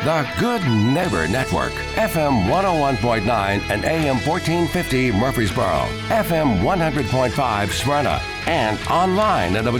The Good Neighbor Network, FM 101.9 and AM 1450 Murfreesboro, FM 100.5 Smyrna, and online at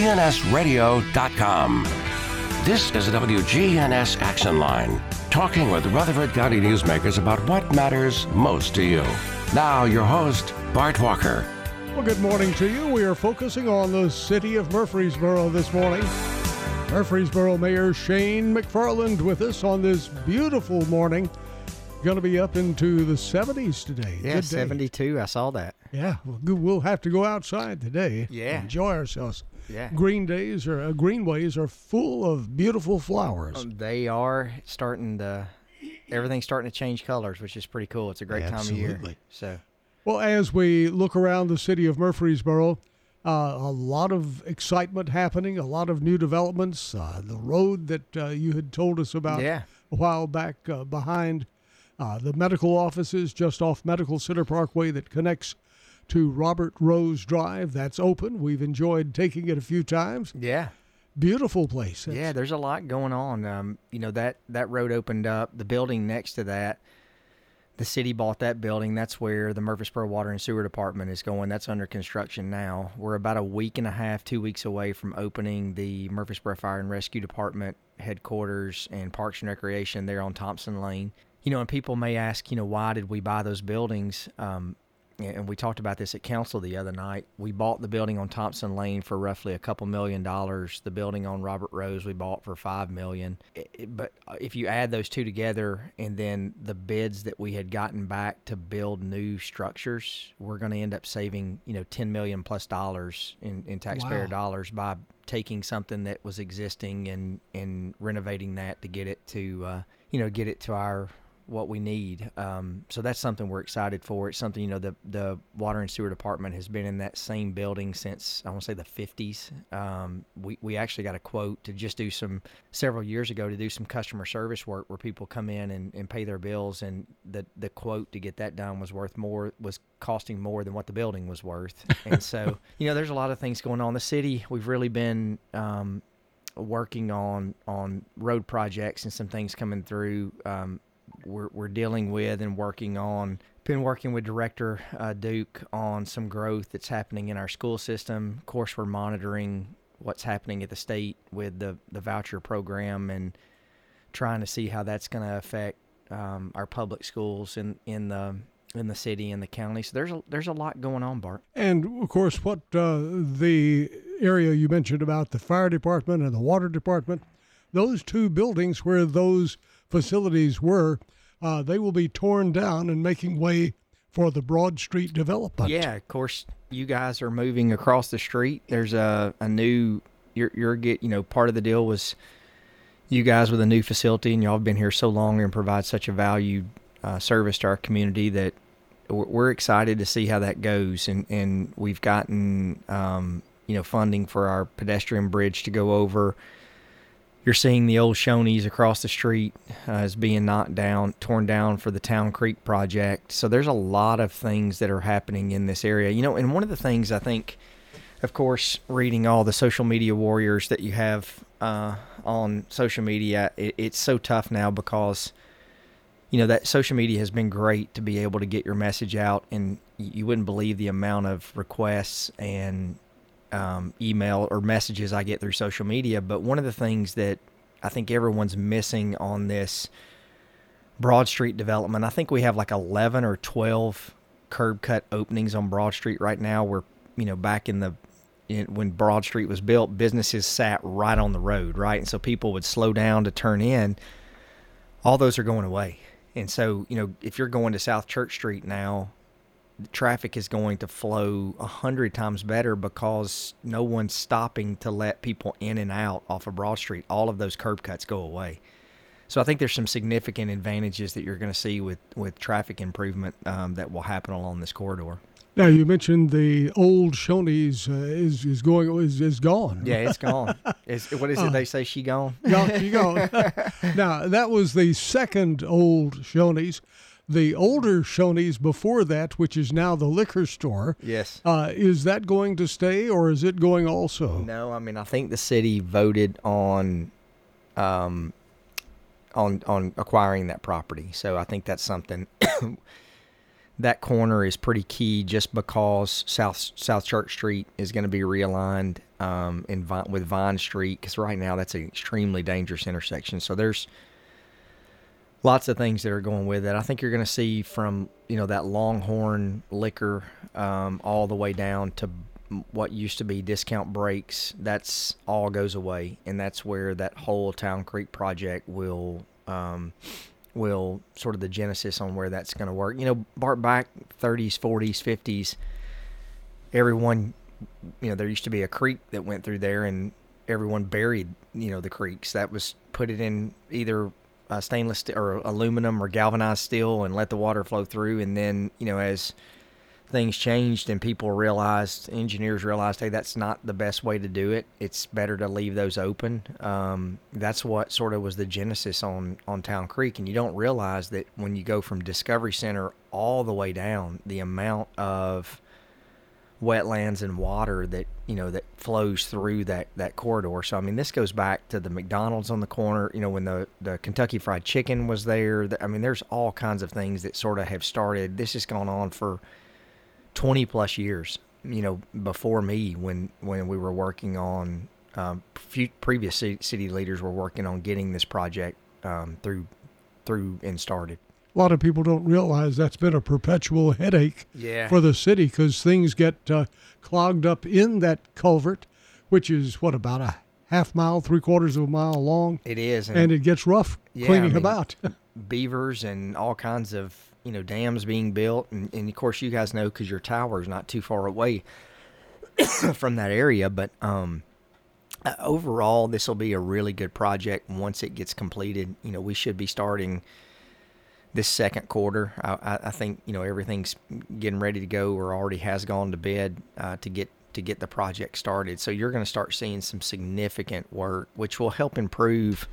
WGNSradio.com. This is the WGNS Action Line, talking with Rutherford County newsmakers about what matters most to you. Now, your host, Bart Walker. Well, good morning to you. We are focusing on the city of Murfreesboro this morning. Murfreesboro Mayor Shane McFarland with us on this beautiful morning. Going to be up into the 70s today. Yeah, 72. I saw that. Yeah, we'll have to go outside today. Yeah. Enjoy ourselves. Yeah. Greenways are full of beautiful flowers. They are everything's starting to change colors, which is pretty cool. It's a great time of year. So, well, as we look around the city of Murfreesboro, a lot of excitement happening, a lot of new developments. The road that you had told us about a while back behind the medical offices just off Medical Center Parkway that connects to Robert Rose Drive. That's open. We've enjoyed taking it a few times. Yeah. Beautiful place. Yeah, there's a lot going on. That road opened up. The building next to that, the city bought that building. That's where the Murfreesboro Water and Sewer Department is going. That's under construction now. We're about a week and a half, 2 weeks away from opening the Murfreesboro Fire and Rescue Department headquarters and Parks and Recreation there on Thompson Lane. And people may ask, why did we buy those buildings? And we talked about this at council the other night. We bought the building on Thompson Lane for roughly a couple $1 million. The building on Robert Rose we bought for $5 million. But if you add those two together and then the bids that we had gotten back to build new structures, we're going to end up saving $10 million plus in taxpayer dollars by taking something that was existing and renovating that to get it to our what we need. So that's something we're excited for. It's something, the Water and Sewer Department has been in that same building since, I want to say, the 50s. We actually got a quote to just do several years ago to do some customer service work where people come in and pay their bills, and the quote to get that done was costing more than what the building was worth. And so, there's a lot of things going on. The city, we've really been working on road projects and some things coming through. We're dealing with and been working with Director Duke on some growth that's happening in our school system. Of course, we're monitoring what's happening at the state with the voucher program and trying to see how that's going to affect our public schools in the city and the county. So there's a lot going on, Bart. And of course, what the area you mentioned about the fire department and the water department, those two buildings where those facilities were, they will be torn down and making way for the Broad Street development. Yeah, of course, you guys are moving across the street. There's a new, part of the deal was you guys with a new facility, and y'all have been here so long and provide such a valued service to our community that we're excited to see how that goes. And we've gotten, funding for our pedestrian bridge to go over. You're seeing the old Shoney's across the street is being torn down for the Town Creek project. So there's a lot of things that are happening in this area. And one of the things I think, of course, reading all the social media warriors that you have on social media, it's so tough now because, that social media has been great to be able to get your message out, and you wouldn't believe the amount of requests and email or messages I get through social media. But one of the things that I think everyone's missing on this Broad Street development, I think we have like 11 or 12 curb cut openings on Broad Street right now where, back when Broad Street was built, businesses sat right on the road, right? And so people would slow down to turn in. All those are going away. And so, if you're going to South Church Street now, traffic is going to flow 100 times better because no one's stopping to let people in and out off of Broad Street. All of those curb cuts go away. So I think there's some significant advantages that you're going to see with traffic improvement that will happen along this corridor. Now, you mentioned the old Shoney's is gone. Yeah, it's gone. What is it they say, she gone? Yeah, she gone. Now, that was the second old Shoney's. The older Shoney's before that, which is now the liquor store. Yes. Is that going to stay, or is it going also? No, I mean, I think the city voted on on acquiring that property. So I think that's something. That corner is pretty key, just because South Church Street is going to be realigned with Vine Street, because right now that's an extremely dangerous intersection. So there's lots of things that are going with it. I think you're going to see from that Longhorn Liquor all the way down to what used to be Discount Brakes. That's all goes away, and that's where that whole Town Creek project will sort of the genesis on where that's going to work. Bart, back 30s, 40s, 50s, everyone, there used to be a creek that went through there, and everyone buried, the creeks. That was put it in either stainless steel or aluminum or galvanized steel and let the water flow through. And then, as things changed and engineers realized, hey, that's not the best way to do it. It's better to leave those open. That's what sort of was the genesis on Town Creek. And you don't realize that when you go from Discovery Center all the way down, the amount of wetlands and water that flows through that corridor. So this goes back to the McDonald's on the corner, when the Kentucky Fried Chicken was there. There's all kinds of things that sort of have started. This has gone on for 20 plus years, before me, when we were working on, previous city leaders were working on getting this project through and started. A lot of people don't realize that's been a perpetual headache for the city, because things get clogged up in that culvert, which is about a half mile, 3/4 of a mile long. It is. And it gets rough cleaning about. Beavers and all kinds of, dams being built. And of course, you guys know, because your tower is not too far away from that area. But overall, this will be a really good project once it gets completed. We should be starting this second quarter. I think, everything's getting ready to go, or already has gone to bed to get the project started. So you're going to start seeing some significant work, which will help improve,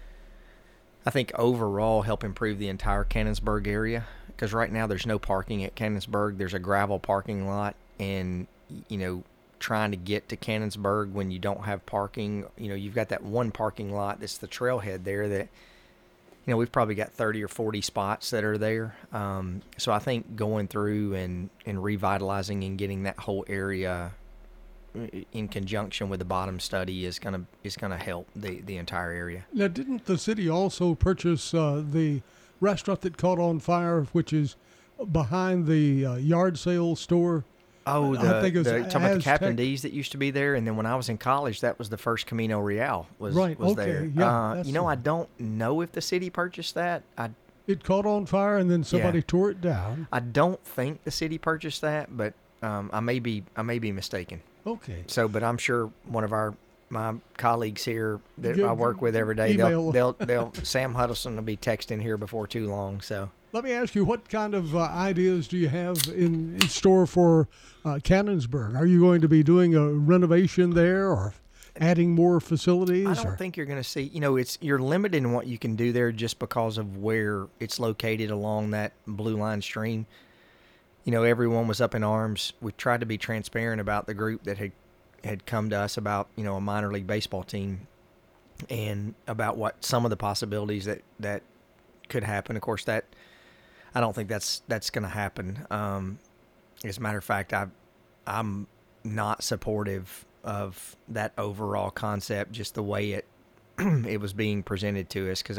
I think, overall help improve the entire Cannonsburg area. Because right now there's no parking at Cannonsburg. There's a gravel parking lot, and, trying to get to Cannonsburg when you don't have parking, you've got that one parking lot that's the trailhead there that, we've probably got 30 or 40 spots that are there. So I think going through and revitalizing and getting that whole area in conjunction with the bottom study is gonna help the entire area. Now, didn't the city also purchase the restaurant that caught on fire, which is behind the yard sale store? Oh, talking about the Captain D's that used to be there, and then when I was in college, that was the first Camino Real was there. Yeah, I don't know if the city purchased that. It caught on fire, and then somebody tore it down. I don't think the city purchased that, but I may be mistaken. Okay. So, but I'm sure one of my colleagues here that I work with every day, they'll Sam Huddleston will be texting here before too long. So. Let me ask you, what kind of ideas do you have in store for Cannonsburg? Are you going to be doing a renovation there, or adding more facilities? I don't think you're going to see, you're limited in what you can do there just because of where it's located along that Blue Line stream. Everyone was up in arms. We tried to be transparent about the group that had come to us about, a minor league baseball team, and about what some of the possibilities that could happen. Of course, I don't think that's going to happen. As a matter of fact, I'm not supportive of that overall concept, just the way it was being presented to us, because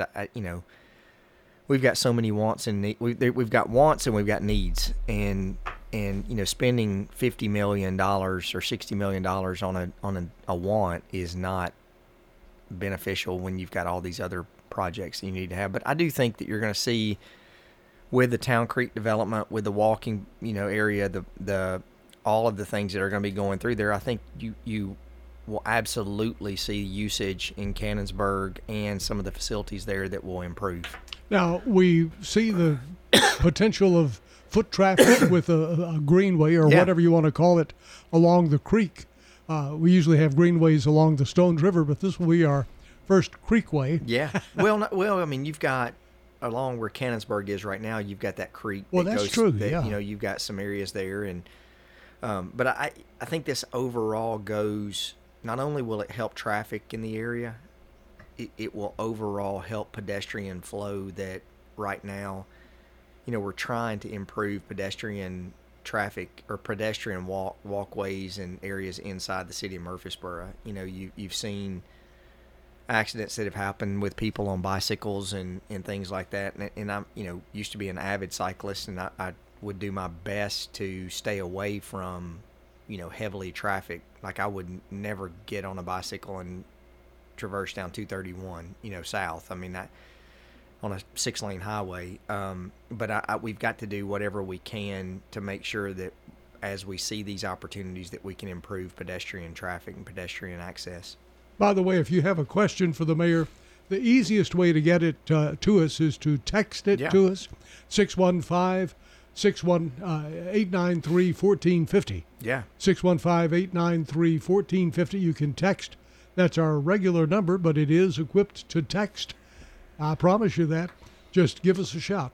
we've got so many wants and we've got wants and we've got needs, and spending $50 million or $60 million on a want is not beneficial when you've got all these other projects that you need to have. But I do think that you're going to see, with the Town Creek development, with the walking, area, the all of the things that are going to be going through there, I think you will absolutely see usage in Cannonsburg and some of the facilities there that will improve. Now, we see the potential of foot traffic with a greenway, or whatever you want to call it, along the creek. We usually have greenways along the Stones River, but this will be our first creekway. Yeah. You've got, along where Cannonsburg is right now, you've got that creek. Well, that's true. You've got some areas there, and but I think this overall goes. Not only will it help traffic in the area, it will overall help pedestrian flow. That right now, we're trying to improve pedestrian traffic or pedestrian walkways and areas inside the city of Murfreesboro. You've seen accidents that have happened with people on bicycles and things like that. And I'm, used to be an avid cyclist, and I would do my best to stay away from, heavily traffic. Like I would never get on a bicycle and traverse down 231, south. I mean, on a 6-lane highway. But we've got to do whatever we can to make sure that as we see these opportunities that we can improve pedestrian traffic and pedestrian access. By the way, if you have a question for the mayor, the easiest way to get it to us is to text it to us, 615-893-1450. Yeah. 615-893-1450. You can text. That's our regular number, but it is equipped to text. I promise you that. Just give us a shout.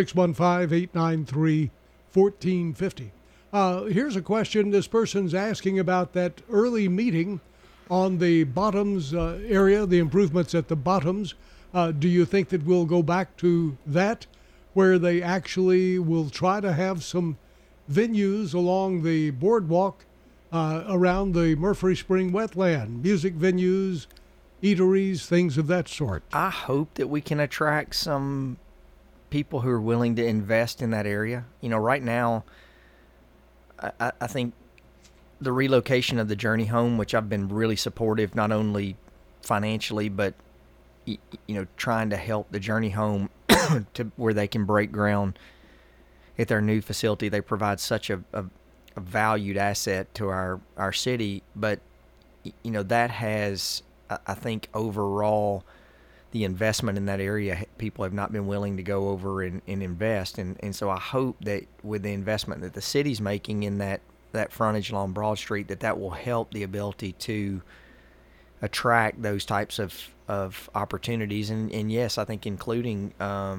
615-893-1450. Here's a question. This person's asking about that early meeting on the Bottoms area, the improvements at the Bottoms. Do you think that we'll go back to that, where they actually will try to have some venues along the boardwalk around the Murphree Spring wetland, music venues, eateries, things of that sort? I hope that we can attract some people who are willing to invest in that area. Right now, I think the relocation of the Journey Home, which I've been really supportive, not only financially, but, trying to help the Journey Home to where they can break ground at their new facility. They provide such a valued asset to our city. But, that has, I think, overall, the investment in that area, people have not been willing to go over and invest. And so I hope that with the investment that the city's making in that frontage along Broad Street, that will help the ability to attract those types of opportunities. And yes, I think including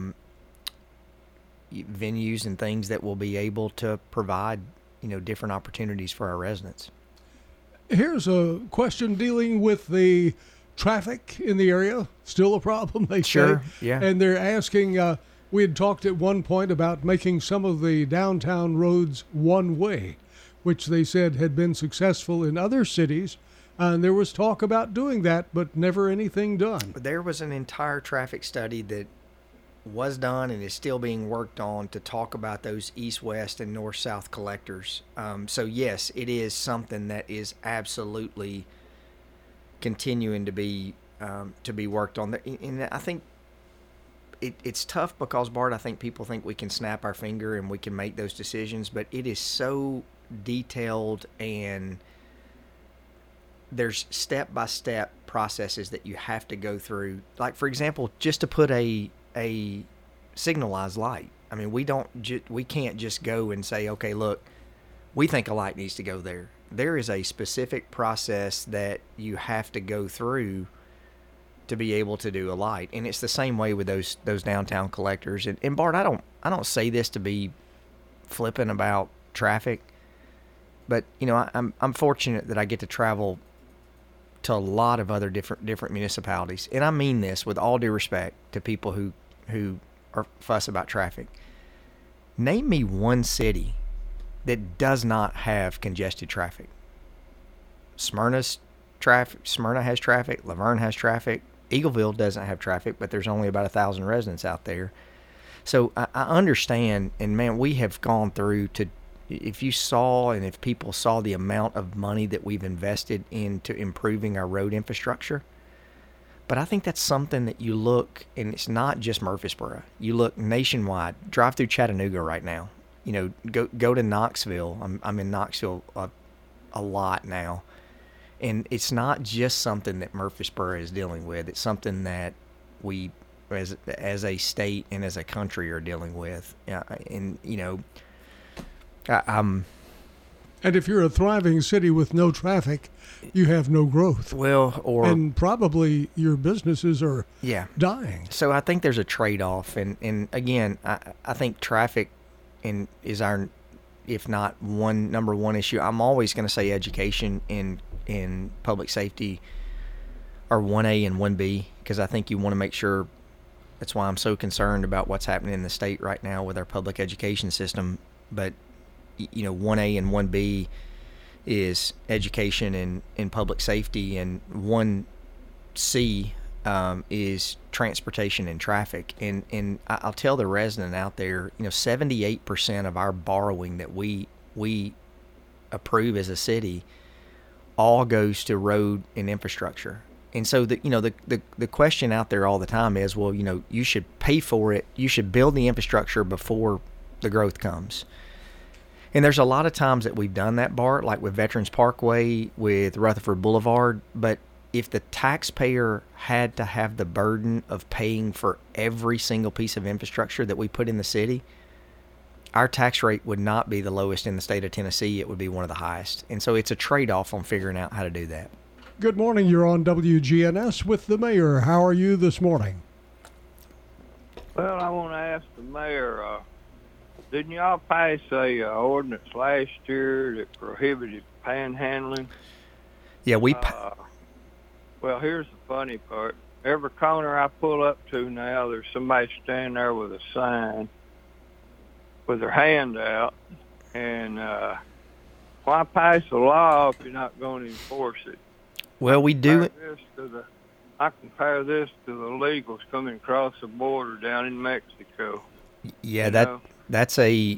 venues and things that will be able to provide, different opportunities for our residents. Here's a question dealing with the traffic in the area. Still a problem, they say. Yeah. And they're asking, we had talked at one point about making some of the downtown roads one way, which they said had been successful in other cities. And there was talk about doing that, but never anything done. There was an entire traffic study that was done and is still being worked on to talk about those east-west and north-south collectors. So yes, it is something that is absolutely continuing to be worked on. And I think it's tough because, Bart, I think people think we can snap our finger and we can make those decisions, but it is so detailed, and there's step-by-step processes that you have to go through. Like, for example, just to put a signalized light. I mean, we can't just go and say, okay, look, we think a light needs to go there. There is a specific process that you have to go through to be able to do a light. And it's the same way with those downtown collectors. And Bart, I don't say this to be flippant about traffic, but I'm fortunate that I get to travel to a lot of other different municipalities. And I mean this with all due respect to people who are fuss about traffic. Name me one city that does not have congested traffic. Smyrna has traffic. Laverne has traffic. Eagleville doesn't have traffic, but there's only about 1,000 residents out there. So I understand, and man, we have gone through to, if you saw and if people saw the amount of money that we've invested into improving our road infrastructure. But I think that's something that you look, and it's not just Murfreesboro. You look nationwide. Drive through Chattanooga right now. Go to Knoxville. I'm in Knoxville a lot now. And it's not just something that Murfreesboro is dealing with. It's something that we, as a state and as a country, are dealing with. And if you're a thriving city with no traffic, you have no growth. And probably your businesses are dying. So I think there's a trade-off. And again, I think traffic is our, if not number one issue. I'm always going to say education and public safety 1A and 1B, because I think you want to make sure. That's why I'm so concerned about what's happening in the state right now with our public education system. But 1A and 1B is education and public safety, and 1C is transportation and traffic. And I'll tell the resident out there, 78% of our borrowing that we approve as a city all goes to road and infrastructure. And so the question out there all the time is, well, you should pay for it. You should build the infrastructure before the growth comes. And there's a lot of times that we've done that, Bart, like with Veterans Parkway, with Rutherford Boulevard. But if the taxpayer had to have the burden of paying for every single piece of infrastructure that we put in the city, our tax rate would not be the lowest in the state of Tennessee. It would be one of the highest. And so it's a trade-off on figuring out how to do that. Good morning. You're on WGNS with the mayor. How are you this morning? Well, I want to ask the mayor, didn't y'all pass a ordinance last year that prohibited panhandling? Yeah, well, here's the funny part. Every corner I pull up to now, there's somebody standing there with a sign with their hand out. And why pass a law if you're not going to enforce it? Well, we do. I compare this to the illegals coming across the border down in Mexico. Yeah, that's a,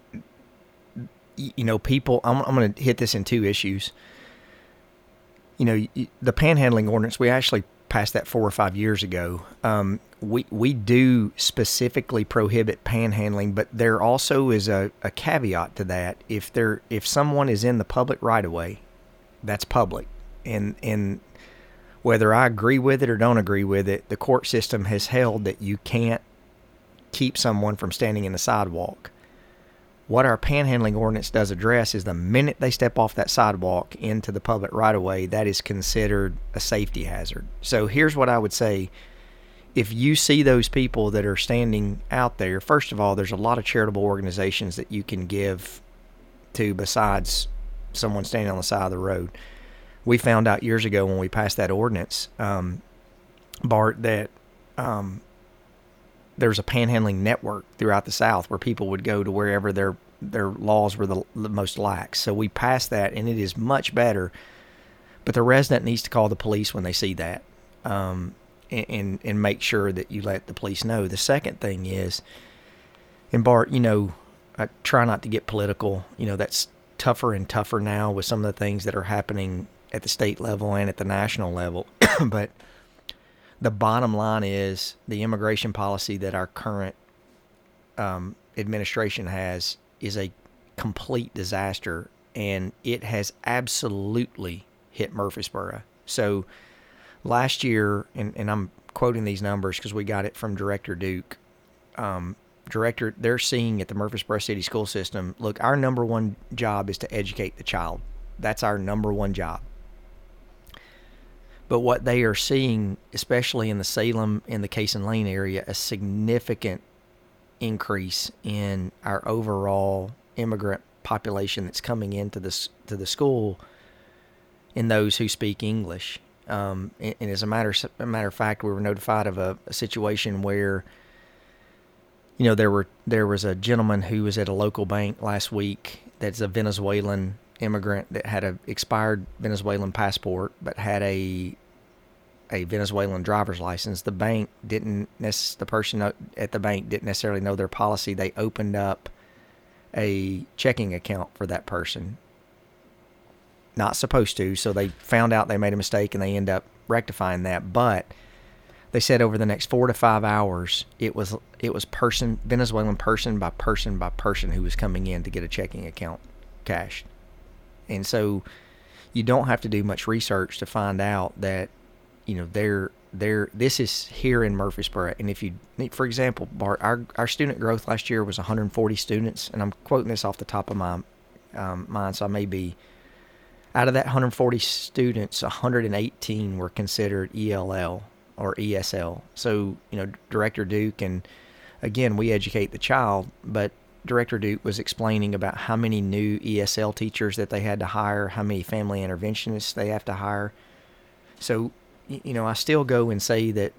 people, I'm going to hit this in two issues. The panhandling ordinance, we actually passed that 4 or 5 years ago. We do specifically prohibit panhandling, but there also is a caveat to that. If someone is in the public right of way, that's public. And whether I agree with it or don't agree with it, the court system has held that you can't keep someone from standing in the sidewalk. What our panhandling ordinance does address is the minute they step off that sidewalk into the public right-of-way, that is considered a safety hazard. So here's what I would say. If you see those people that are standing out there, first of all, there's a lot of charitable organizations that you can give to besides someone standing on the side of the road. We found out years ago when we passed that ordinance, Bart, that there's a panhandling network throughout the South where people would go to wherever their laws were the most lax. So we passed that, and it is much better. But the resident needs to call the police when they see that, and make sure that you let the police know. The second thing is, and Bart, I try not to get political. That's tougher and tougher now with some of the things that are happening at the state level and at the national level. But the bottom line is the immigration policy that our current administration has is a complete disaster, and it has absolutely hit Murfreesboro. So last year, and I'm quoting these numbers because we got it from Director Duke, they're seeing at the Murfreesboro City School System, look, our number one job is to educate the child. That's our number one job. But what they are seeing, especially in the Salem and the Cason Lane area, a significant increase in our overall immigrant population that's coming into the school in those who speak English. And as a matter of fact, we were notified of a situation where, there was a gentleman who was at a local bank last week that's a Venezuelan immigrant that had an expired Venezuelan passport but had a Venezuelan driver's license. The person at the bank didn't necessarily know their policy. They opened up a checking account for that person. Not supposed to, so they found out they made a mistake and they end up rectifying that. But they said over the next 4 to 5 hours, it was Venezuelan person by person by person who was coming in to get a checking account cashed. And so you don't have to do much research to find out that, this is here in Murfreesboro. And if you, for example, Bart, our student growth last year was 140 students, and I'm quoting this off the top of my mind, so I may be, out of that 140 students, 118 were considered ELL or ESL. So, Director Duke, and again, we educate the child, but Director Duke was explaining about how many new ESL teachers that they had to hire, how many family interventionists they have to hire. So I still go and say that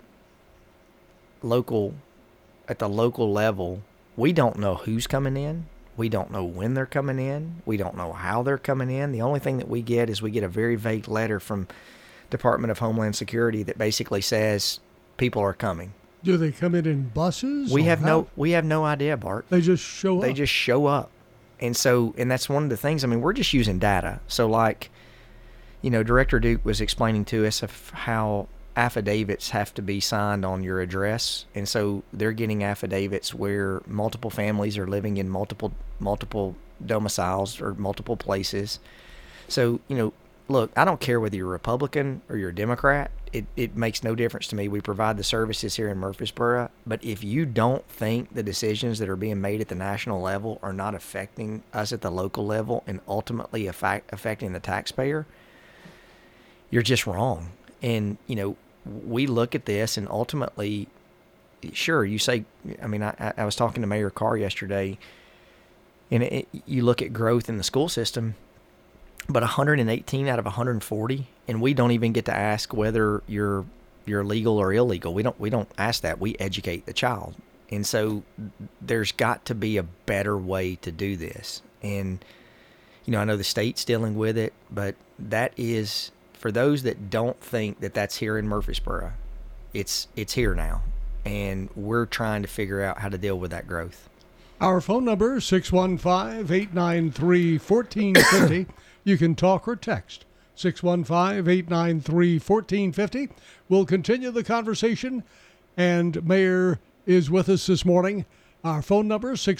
at the local level, we don't know who's coming in. We don't know when they're coming in. We don't know how they're coming in. The only thing that we get is a very vague letter from Department of Homeland Security that basically says people are coming. Do they come in buses? We have no idea, Bart. They just show up. They just show up. And that's one of the things. I mean, we're just using data. So like, Director Duke was explaining to us of how affidavits have to be signed on your address. And so they're getting affidavits where multiple families are living in multiple domiciles or multiple places. So, look, I don't care whether you're a Republican or you're a Democrat. It makes no difference to me. We provide the services here in Murfreesboro. But if you don't think the decisions that are being made at the national level are not affecting us at the local level and ultimately affecting the taxpayer, you're just wrong. And, we look at this and ultimately, sure, you say, I mean, I was talking to Mayor Carr yesterday, and you look at growth in the school system, but 118 out of 140, and we don't even get to ask whether you're legal or illegal. We don't ask that. We educate the child. And so there's got to be a better way to do this. And, I know the state's dealing with it, but that is, for those that don't think that that's here in Murfreesboro, it's here now. And we're trying to figure out how to deal with that growth. Our phone number is 615-893-1450. You can talk or text 615-893-1450. We'll continue the conversation, and Mayor is with us this morning. Our phone number is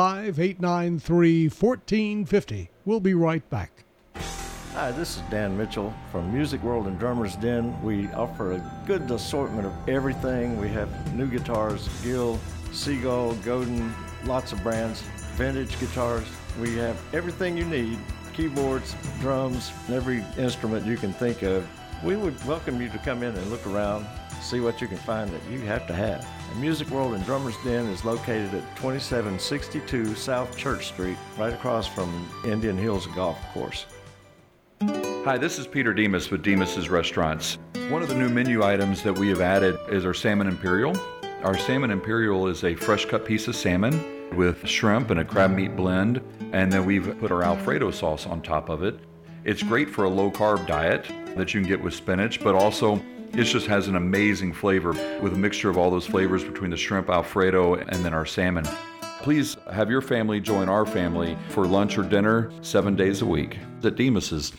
615-893-1450. We'll be right back. Hi, this is Dan Mitchell from Music World and Drummers Den. We offer a good assortment of everything. We have new guitars, Gill, Seagull, Godin, lots of brands, vintage guitars. We have everything you need, keyboards, drums, every instrument you can think of. We would welcome you to come in and look around, see what you can find that you have to have. And Music World and Drummers Den is located at 2762 South Church Street, right across from Indian Hills Golf Course. Hi, this is Peter Demas with Demas's Restaurants. One of the new menu items that we have added is our Salmon Imperial. Our Salmon Imperial is a fresh cut piece of salmon with shrimp and a crab meat blend, and then we've put our Alfredo sauce on top of it. It's great for a low carb diet that you can get with spinach, but also it just has an amazing flavor with a mixture of all those flavors between the shrimp Alfredo and then our salmon. Please have your family join our family for lunch or dinner 7 days a week at Demas's.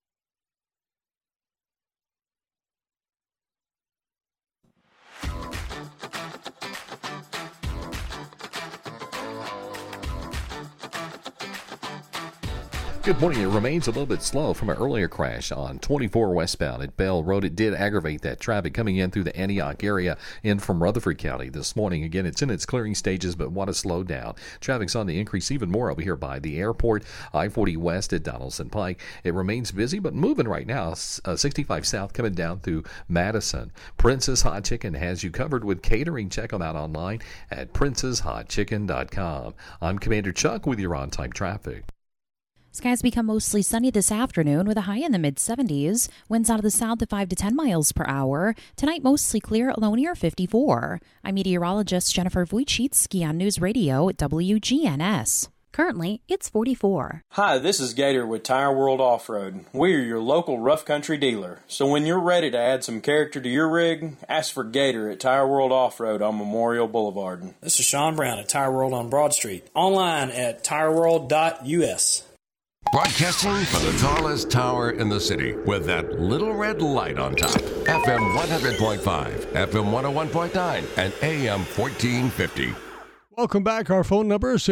Good morning. It remains a little bit slow from an earlier crash on 24 westbound at Bell Road. It did aggravate that traffic coming in through the Antioch area in from Rutherford County this morning. Again, it's in its clearing stages, but want to slow down. Traffic's on the increase even more over here by the airport, I-40 west at Donaldson Pike. It remains busy, but moving right now. 65 south coming down through Madison. Princess Hot Chicken has you covered with catering. Check them out online at princesshotchicken.com. I'm Commander Chuck with your on-time traffic. Skies become mostly sunny this afternoon with a high in the mid-70s. Winds out of the south at 5 to 10 miles per hour. Tonight, mostly clear, low near 54. I'm meteorologist Jennifer Wojcicki on News Radio at WGNS. Currently, it's 44. Hi, this is Gator with Tire World Off-Road. We're your local rough country dealer. So when you're ready to add some character to your rig, ask for Gator at Tire World Off-Road on Memorial Boulevard. This is Sean Brown at Tire World on Broad Street. Online at tireworld.us. Broadcasting from the tallest tower in the city with that little red light on top. FM 100.5, FM 101.9, and AM 1450. Welcome back. Our phone number is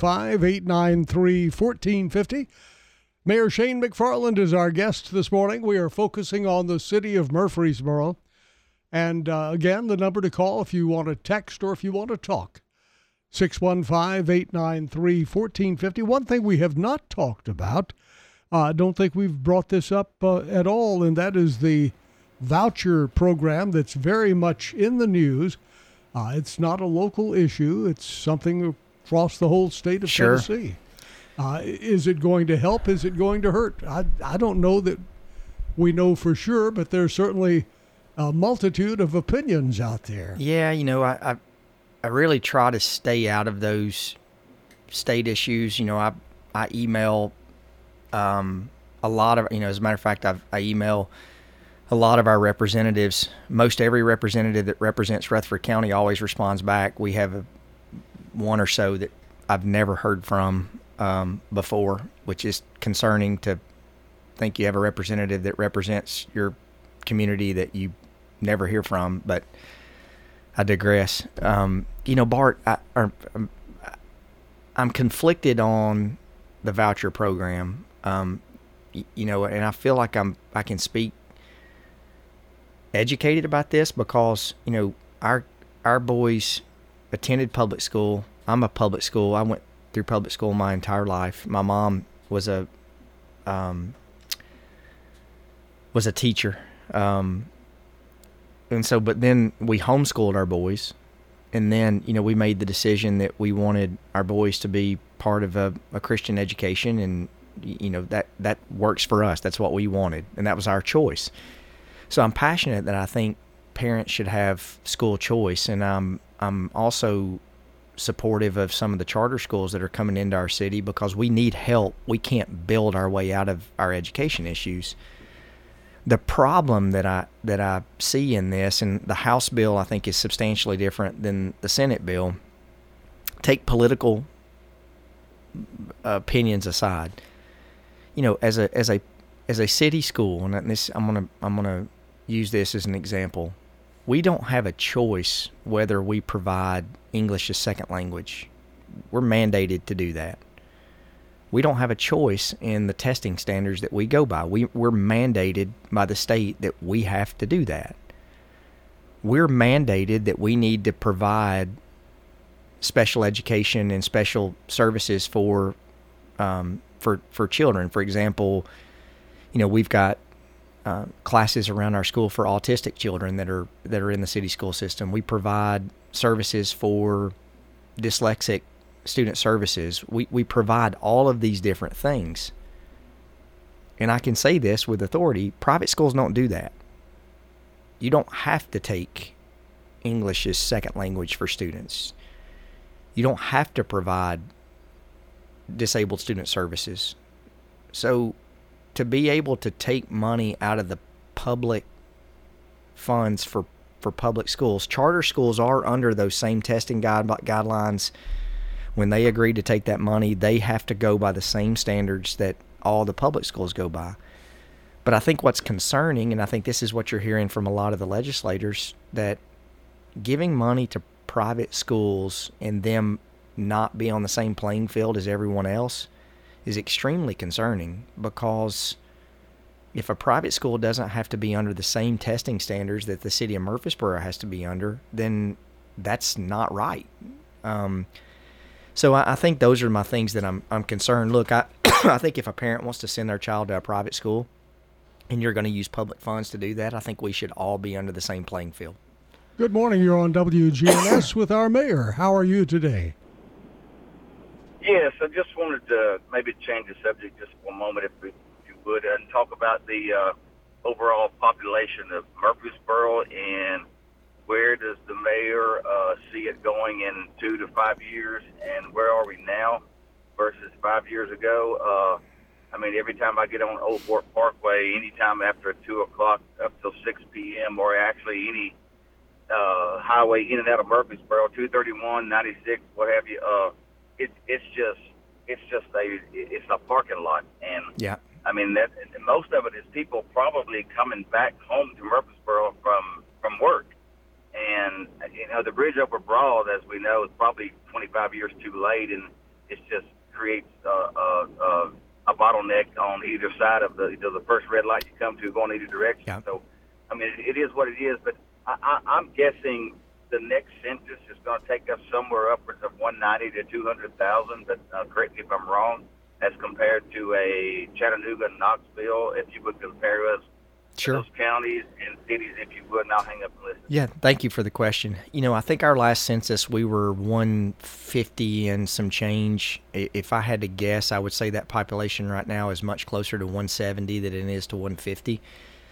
615-893-1450. Mayor Shane McFarland is our guest this morning. We are focusing on the city of Murfreesboro. And again, the number to call if you want to text or if you want to talk. 615-893-1450. One thing we have not talked about, I don't think we've brought this up at all, and that is the voucher program that's very much in the news. It's not a local issue. It's something across the whole state of Tennessee. Is it going to help? Is it going to hurt? I don't know that we know for sure, but there's certainly a multitude of opinions out there. Yeah, I really try to stay out of those state issues. I email a lot of, as a matter of fact, I email a lot of our representatives. Most every representative that represents Rutherford County always responds back. We have one or so that I've never heard from before, which is concerning to think you have a representative that represents your community that you never hear from. But I digress. Bart, I'm conflicted on the voucher program. And I feel like I can speak educated about this because, our boys attended public school. I'm a public school. I went through public school my entire life. My mom was a teacher. And so, but then we homeschooled our boys. And then, we made the decision that we wanted our boys to be part of a Christian education. And, that works for us. That's what we wanted. And that was our choice. So I'm passionate that I think parents should have school choice. And I'm also supportive of some of the charter schools that are coming into our city because we need help. We can't build our way out of our education issues. The problem that I see in this, and the House bill I think is substantially different than the Senate bill. Take political opinions aside. As a city school, and this I'm gonna use this as an example. We don't have a choice whether we provide English as second language. We're mandated to do that. We don't have a choice in the testing standards that we go by. We're mandated by the state that we have to do that. We're mandated that we need to provide special education and special services for children. For example, we've got classes around our school for autistic children that are in the city school system. We provide services for dyslexic student services. We provide all of these different things. And I can say this with authority, private schools don't do that. You don't have to take English as second language for students. You don't have to provide disabled student services. So to be able to take money out of the public funds for public schools, charter schools are under those same testing guidelines. When they agree to take that money, they have to go by the same standards that all the public schools go by. But I think what's concerning, and I think this is what you're hearing from a lot of the legislators, that giving money to private schools and them not be on the same playing field as everyone else is extremely concerning, because if a private school doesn't have to be under the same testing standards that the city of Murfreesboro has to be under, then that's not right. So I think those are my things that I'm concerned. Look, I think if a parent wants to send their child to a private school and you're going to use public funds to do that, I think we should all be under the same playing field. Good morning. You're on WGNS with our mayor. How are you today? Yes, I just wanted to maybe change the subject just for a moment, if you would, and talk about the overall population of Murfreesboro, and where does the mayor see it going in 2 to 5 years, and where are we now versus 5 years ago? Every time I get on Old Fort Parkway, anytime after 2 o'clock up till 6 p.m., or actually any highway in and out of Murfreesboro, 231, 96, what have you, it's a parking lot. And yeah, that most of it is people probably coming back home to Murfreesboro from work. And the bridge over Broad, as we know, is probably 25 years too late, and it just creates a bottleneck on either side of the first red light you come to, going either direction. Yeah. So, it is what it is. But I'm guessing the next census is going to take us somewhere upwards of 190 to 200,000. But correct me if I'm wrong, as compared to a Chattanooga and Knoxville, if you would compare us. Sure. Those counties and cities, if you would, and I'll hang up and listen. Yeah, thank you for the question. I think our last census, we were 150 and some change. If I had to guess, I would say that population right now is much closer to 170 than it is to 150.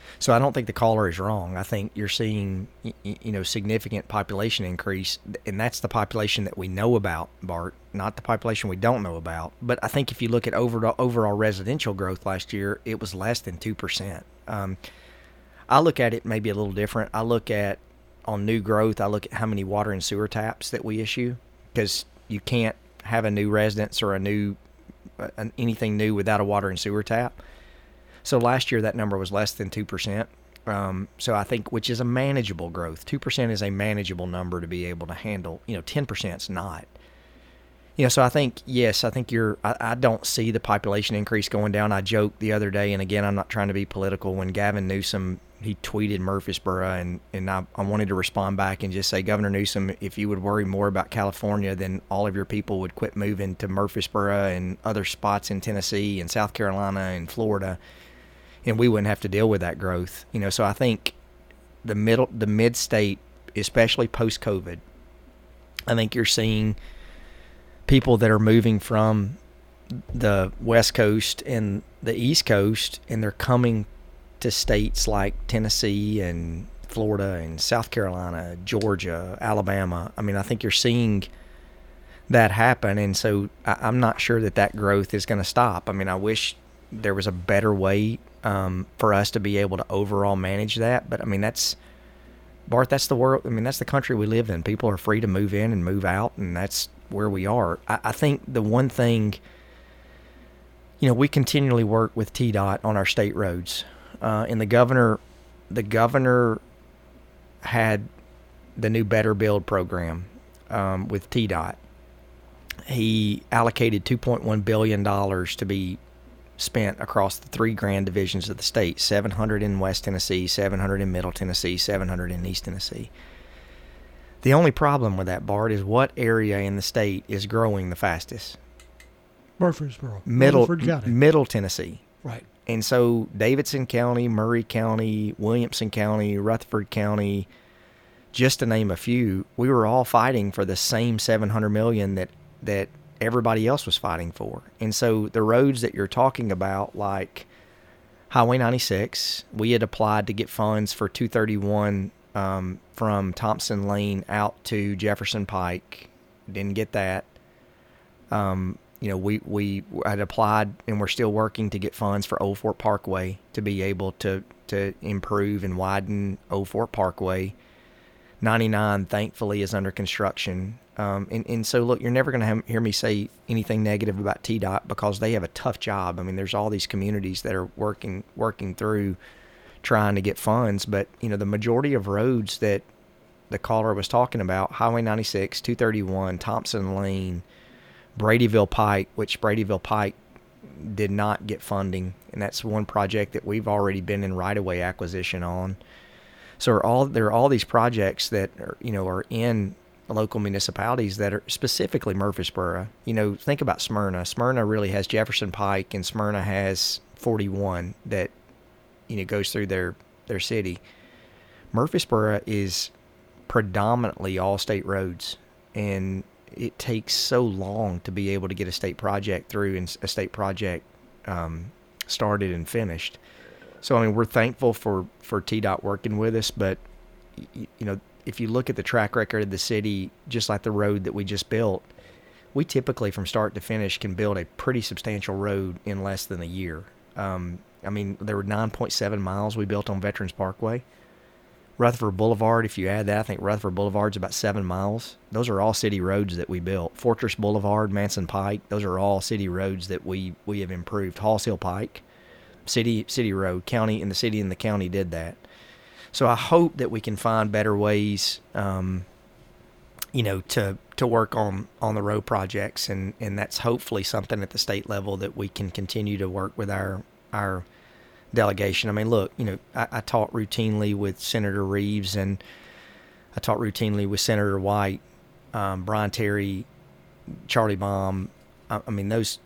So I don't think the caller is wrong. I think you're seeing, significant population increase, and that's the population that we know about, Bart, not the population we don't know about. But I think if you look at overall residential growth last year, it was less than 2%. I look at it maybe a little different. I look at, on new growth, I look at how many water and sewer taps that we issue, because you can't have a new residence or anything new without a water and sewer tap. So last year that number was less than 2%. So I think, which is a manageable growth. 2% is a manageable number to be able to handle. 10% is not. So I think, yes, I don't see the population increase going down. I joked the other day, and again, I'm not trying to be political, when Gavin Newsom, he tweeted Murfreesboro, and I wanted to respond back and just say, Governor Newsom, if you would worry more about California, then all of your people would quit moving to Murfreesboro and other spots in Tennessee and South Carolina and Florida, and we wouldn't have to deal with that growth. So I think the mid-state, especially post-COVID, I think you're seeing people that are moving from the West Coast and the East Coast, and they're coming to states like Tennessee and Florida and South Carolina, Georgia, Alabama. I mean, I think you're seeing that happen, and so I'm not sure that growth is going to stop. I mean, I wish there was a better way for us to be able to overall manage that, but I mean, Bart, that's the world. I mean, that's the country we live in. People are free to move in and move out, and that's where we are. I think the one thing, we continually work with TDOT on our state roads. And the governor had the new Better Build program with TDOT. He allocated $2.1 billion to be spent across the 3 grand divisions of the state, $700 in West Tennessee, $700 in Middle Tennessee, $700 in East Tennessee. The only problem with that, Bart, is what area in the state is growing the fastest? Murfreesboro. Middle Tennessee. Right. And so Davidson County, Murray County, Williamson County, Rutherford County, just to name a few, we were all fighting for the same $700 million that everybody else was fighting for. And so the roads that you're talking about, like Highway 96, we had applied to get funds for 231 from Thompson Lane out to Jefferson Pike. Didn't get that. We had applied, and we're still working to get funds for Old Fort Parkway to be able to improve and widen Old Fort Parkway. 99, thankfully, is under construction. And so, look, you're never going to hear me say anything negative about TDOT, because they have a tough job. I mean, there's all these communities that are working through trying to get funds. But, the majority of roads that the caller was talking about, Highway 96, 231, Thompson Lane, Bradyville Pike, which Bradyville Pike did not get funding, and that's one project that we've already been in right-of-way acquisition on. So there are all these projects that are in local municipalities that are specifically Murfreesboro. Think about Smyrna. Smyrna really has Jefferson Pike, and Smyrna has 41 that goes through their city. Murfreesboro is predominantly all state roads, and it takes so long to be able to get a state project through and a state project started and finished. So, I mean, we're thankful for TDOT working with us, but, if you look at the track record of the city, just like the road that we just built, we typically from start to finish can build a pretty substantial road in less than a year. There were 9.7 miles we built on Veterans Parkway. Rutherford Boulevard, if you add that, I think Rutherford Boulevard's about 7 miles. Those are all city roads that we built. Fortress Boulevard, Manson Pike, those are all city roads that we have improved. Halls Hill Pike, city road. County and the county did that. So I hope that we can find better ways, to work on the road projects, and that's hopefully something at the state level that we can continue to work with our delegation. I mean, look, I talk routinely with Senator Reeves, and I talk routinely with Senator White, Brian Terry, Charlie Baum. I mean, those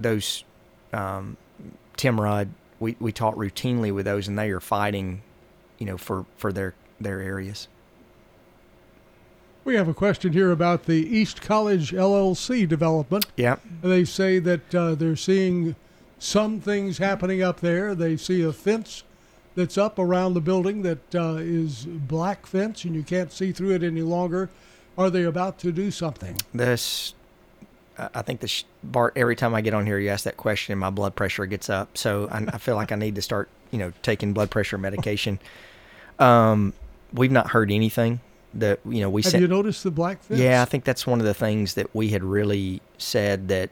Tim Rudd. We talk routinely with those, and they are fighting, for their areas. We have a question here about the East College LLC development. Yeah. They say that they're seeing some things happening up there. They see a fence that's up around the building that is black fence and you can't see through it any longer. Are they about to do something? I think Bart, every time I get on here, you ask that question, my blood pressure gets up. So I feel like I need to start, taking blood pressure medication. We've not heard anything that, Have you noticed the black fence? Yeah, I think that's one of the things that we had really said, that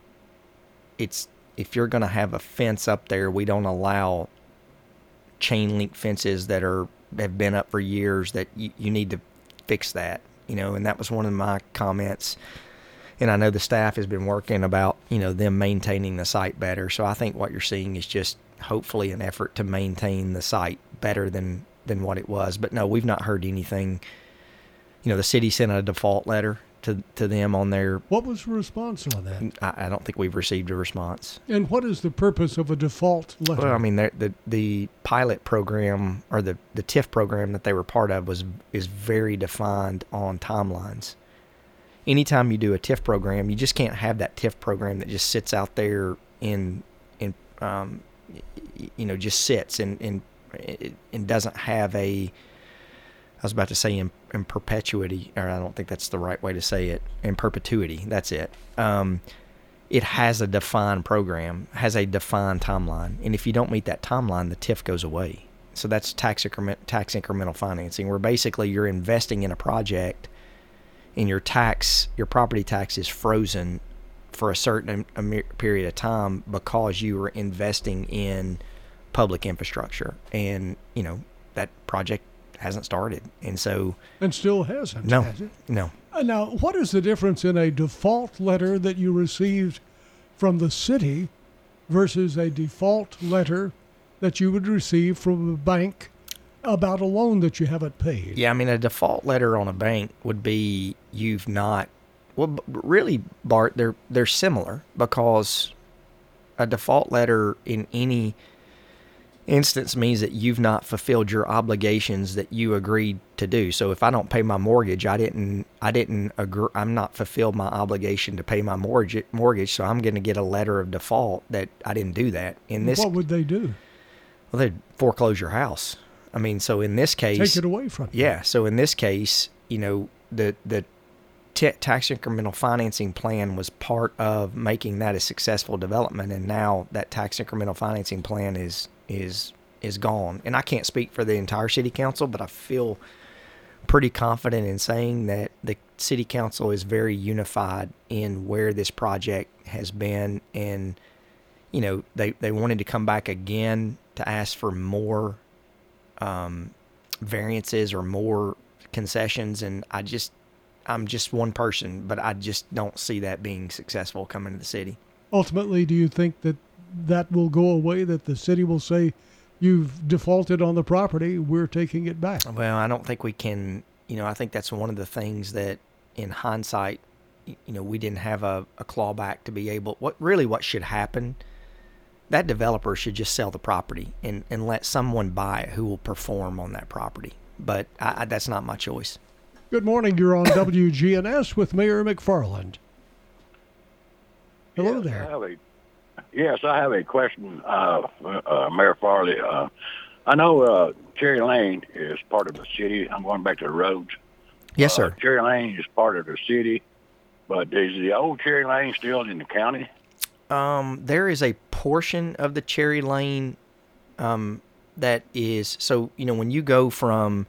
if you're going to have a fence up there, we don't allow chain link fences that have been up for years, that you need to fix that, and that was one of my comments. And I know the staff has been working about, them maintaining the site better. So I think what you're seeing is just hopefully an effort to maintain the site better than what it was. But no, we've not heard anything. The city sent a default letter to them on their... What was the response on that? I don't think we've received a response. And what is the purpose of a default letter? Well, I mean, the pilot program, or the TIF program that they were part of, is very defined on timelines. Anytime you do a TIF program, you just can't have that TIF program that just sits out there just sits and doesn't have I was about to say in perpetuity, or I don't think that's the right way to say it, in perpetuity, that's it. It has a defined program, has a defined timeline, and if you don't meet that timeline, the TIF goes away. So that's tax incremental financing, where basically you're investing in a project, and your property tax is frozen for a certain period of time because you were investing in public infrastructure, and that project hasn't started, and still hasn't. No, has it? No. Now, what is the difference in a default letter that you received from the city versus a default letter that you would receive from a bank about a loan that you haven't paid? Yeah, I mean, a default letter on a bank would be really, Bart, they're similar, because a default letter in any instance means that you've not fulfilled your obligations that you agreed to do. So if I don't pay my mortgage, I'm not fulfilled my obligation to pay my mortgage, so I'm going to get a letter of default that I didn't do that. What would they do? Well, they'd foreclose your house. I mean, so in this case... Take it away from you. Yeah, so in this case, the tax incremental financing plan was part of making that a successful development, and now that tax incremental financing plan is gone. And I can't speak for the entire city council, but I feel pretty confident in saying that the city council is very unified in where this project has been, and they wanted to come back again to ask for more variances or more concessions, and I'm just one person, but I just don't see that being successful coming to the city. Ultimately, do you think that will go away, that the city will say, you've defaulted on the property, we're taking it back? Well, I don't think we can. I think that's one of the things that in hindsight, we didn't have a clawback to be able. What should happen, that developer should just sell the property and let someone buy it who will perform on that property. But that's not my choice. Good morning. You're on WGNS with Mayor McFarland. Hello there. I have a question, Mayor Farley. I know Cherry Lane is part of the city. I'm going back to the roads. Yes, sir. Cherry Lane is part of the city, but is the old Cherry Lane still in the county? There is a portion of the Cherry Lane that is, so, when you go from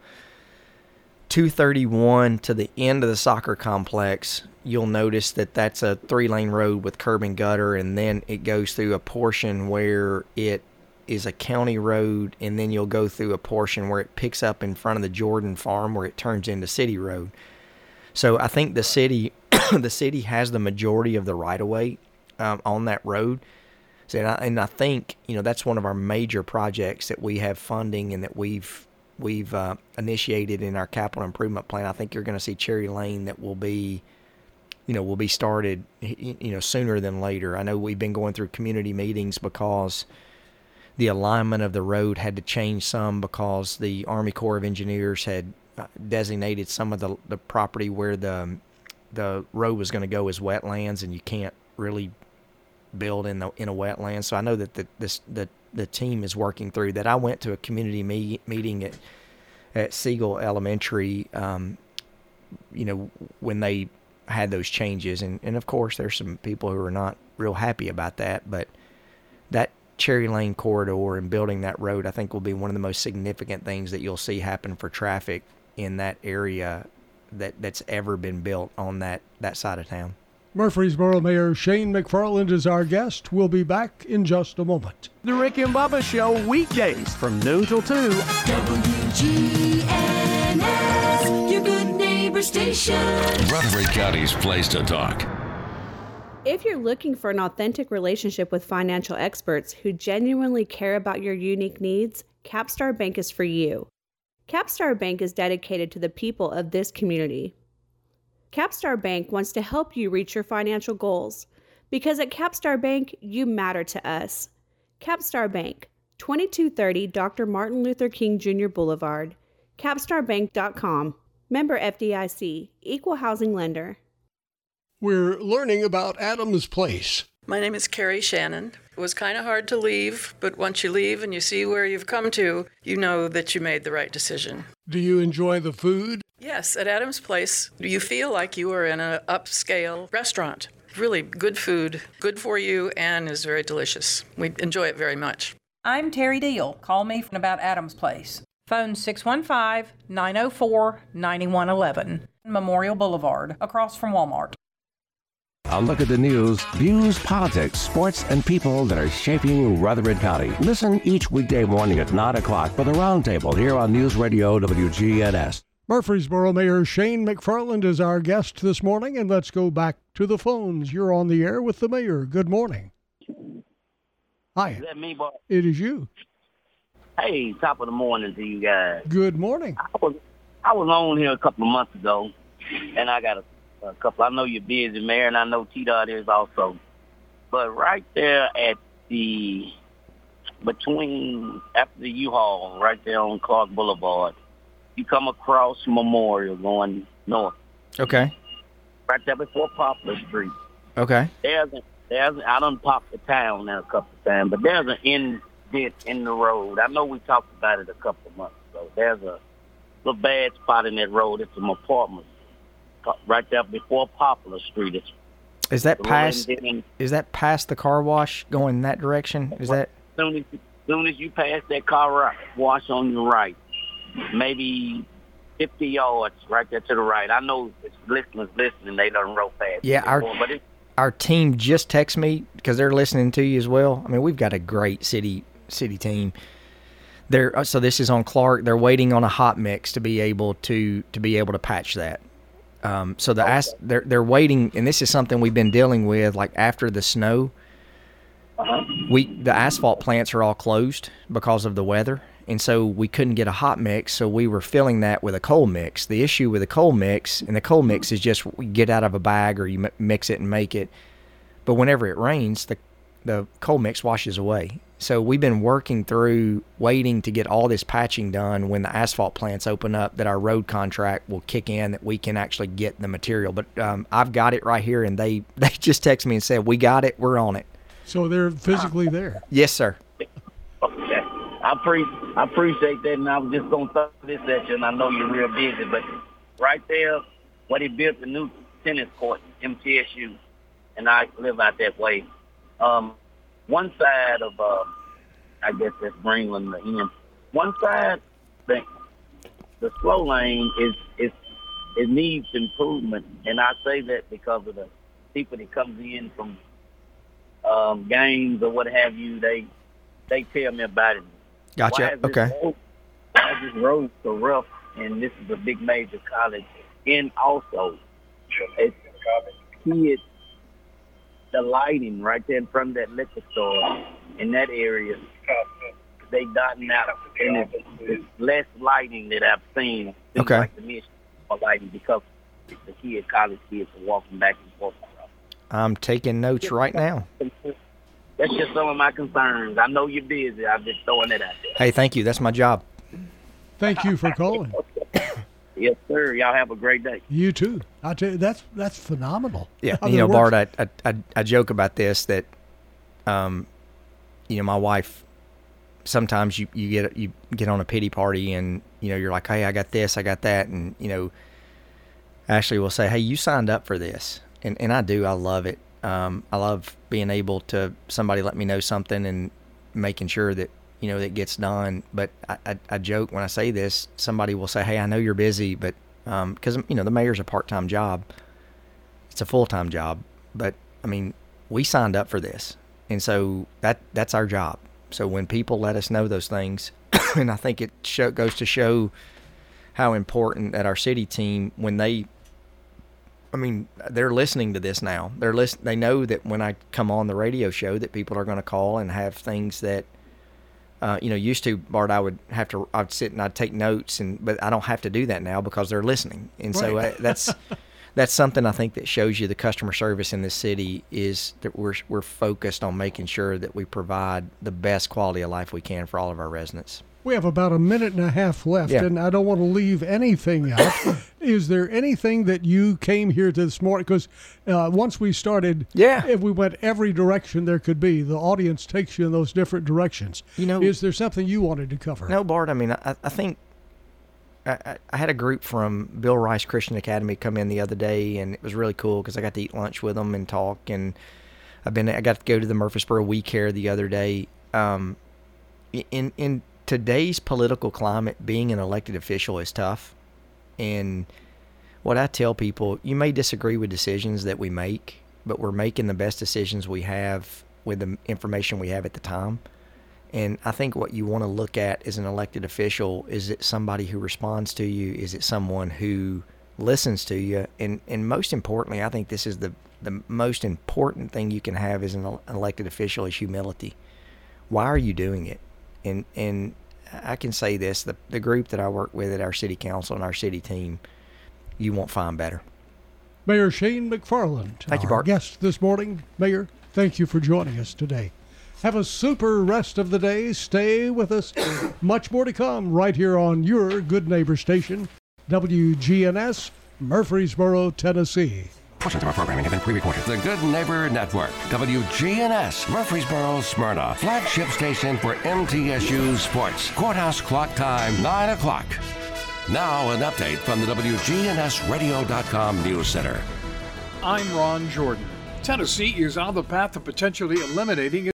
231 to the end of the soccer complex, you'll notice that that's a 3-lane road with curb and gutter, and then it goes through a portion where it is a county road, and then you'll go through a portion where it picks up in front of the Jordan farm where it turns into city road. So I think the city has the majority of the right-of-way on that road. So, and I think, that's one of our major projects that we have funding and that we've initiated in our capital improvement plan. I think you're going to see Cherry Lane that will be started, sooner than later. I know we've been going through community meetings because the alignment of the road had to change some because the Army Corps of Engineers had designated some of the property where the road was going to go as wetlands, and you can't really build in a wetland. So I know that the the team is working through that. I went to a community meeting at Siegel Elementary, when they had those changes. And of course, there's some people who are not real happy about that. But that Cherry Lane corridor and building that road, I think, will be one of the most significant things that you'll see happen for traffic in that area that's ever been built on that side of town. Murfreesboro Mayor Shane McFarland is our guest. We'll be back in just a moment. The Rick and Bubba Show, weekdays from noon till 2. WGNS, your good neighbor station. Rutherford County's place to talk. If you're looking for an authentic relationship with financial experts who genuinely care about your unique needs, Capstar Bank is for you. Capstar Bank is dedicated to the people of this community. Capstar Bank wants to help you reach your financial goals, because at Capstar Bank, you matter to us. Capstar Bank, 2230 Dr. Martin Luther King Jr. Boulevard, capstarbank.com. Member FDIC, Equal Housing Lender. We're learning about Adams Place. My name is Carrie Shannon. It was kind of hard to leave, but once you leave and you see where you've come to, you know that you made the right decision. Do you enjoy the food? Yes, at Adams Place, you feel like you are in an upscale restaurant. Really good food, good for you, and is very delicious. We enjoy it very much. I'm Terry Deal. Call me from about Adams Place. Phone 615-904-9111. Memorial Boulevard, across from Walmart. A look at the news, views, politics, sports, and people that are shaping Rutherford County. Listen each weekday morning at 9 o'clock for the Roundtable here on News Radio WGNS. Murfreesboro Mayor Shane McFarland is our guest this morning, and let's go back to the phones. You're on the air with the mayor. Good morning. Hi. Is that me, boy? It is you. Hey, top of the morning to you guys. Good morning. I was on here a couple of months ago, and I got a couple. I know you're busy, Mayor, and I know T-Dot is also. But right there at after the U-Haul, right there on Clark Boulevard, you come across Memorial going north. Okay. Right there before Poplar Street. Okay. I done popped the town there a couple of times, but there's an indent in the road. I know we talked about it a couple of months ago. There's a little bad spot in that road. It's some apartments right there before Poplar Street. Is that past the car wash going that direction? Is that? Soon as you pass that car wash on your right, maybe 50 yards right there to the right. I know it's listeners listening. They done roll fast. Yeah, our team just texted me because they're listening to you as well. I mean, we've got a great city team. So this is on Clark. They're waiting on a hot mix to be able to patch that. So they're waiting, and this is something we've been dealing with. Like after the snow, the asphalt plants are all closed because of the weather, and so we couldn't get a hot mix. So we were filling that with a cold mix. The issue with the cold mix is just you get out of a bag or you mix it and make it. But whenever it rains, the cold mix washes away. So we've been working through waiting to get all this patching done when the asphalt plants open up, that our road contract will kick in, that we can actually get the material. But I've got it right here, and they just texted me and said, we got it, we're on it. So they're physically there? Yes, sir. Okay. I appreciate that, and I was just going to throw this at you, and I know you're real busy, but right there, where they built the new tennis court, MTSU, and I live out that way. One side of, I guess that's Greenland, the end. One side, the slow lane it needs improvement, and I say that because of the people that comes in from games or what have you. They tell me about it. Gotcha. Why is this road so rough? And this is a big major college, and also it's kids. The lighting right there in front of that liquor store in that area, they dotting out, and it's less lighting that I've seen. Okay. Like the mission for lighting because the college kids are walking back and forth. I'm taking notes right now. That's just some of my concerns. I know you're busy. I'm just throwing it out there. Hey, thank you. That's my job. Thank you for calling. Yes, sir. Y'all have a great day. You too. I tell you, that's phenomenal. Yeah, Bart, I joke about this that, my wife sometimes you get on a pity party and, you're like, hey, I got this, I got that. And, Ashley will say, hey, you signed up for this. And I do. I love it. I love being able to somebody let me know something and making sure that, that gets done. But I joke when I say this, somebody will say, hey, I know you're busy, but because, the mayor's a part-time job. It's a full-time job. But, we signed up for this. And so that's our job. So when people let us know those things, and I think it goes to show how important that our city team, when they're listening to this now. They know that when I come on the radio show that people are going to call and have things that, used to, Bart, I'd sit and I'd take notes, but I don't have to do that now because they're listening. And right. So that's something I think that shows you the customer service in this city is that we're focused on making sure that we provide the best quality of life we can for all of our residents. We have about a minute and a half left, and I don't want to leave anything out. Is there anything that you came here to this morning? Because once we started, if we went every direction there could be, the audience takes you in those different directions. Is there something you wanted to cover? No, Bart. I think I had a group from Bill Rice Christian Academy come in the other day, and it was really cool because I got to eat lunch with them and talk. And I got to go to the Murfreesboro We Care the other day. In today's political climate, being an elected official is tough. And what I tell people, you may disagree with decisions that we make, but we're making the best decisions we have with the information we have at the time. And I think what you want to look at as an elected official, is it somebody who responds to you? Is it someone who listens to you? And most importantly, I think this is the most important thing you can have as an elected official is humility. Why are you doing it? And I can say this, the group that I work with at our city council and our city team, you won't find better. Mayor Shane McFarland, thank you, our Bart. guest this morning. Mayor, thank you for joining us today. Have a super rest of the day. Stay with us. Much more to come right here on your Good Neighbor station, WGNS, Murfreesboro, Tennessee. Portions of our programming have been pre-recorded. The Good Neighbor Network, WGNS, Murfreesboro, Smyrna, flagship station for MTSU Sports. Courthouse clock time, 9 o'clock. Now an update from the WGNSradio.com News Center. I'm Ron Jordan. Tennessee is on the path of potentially eliminating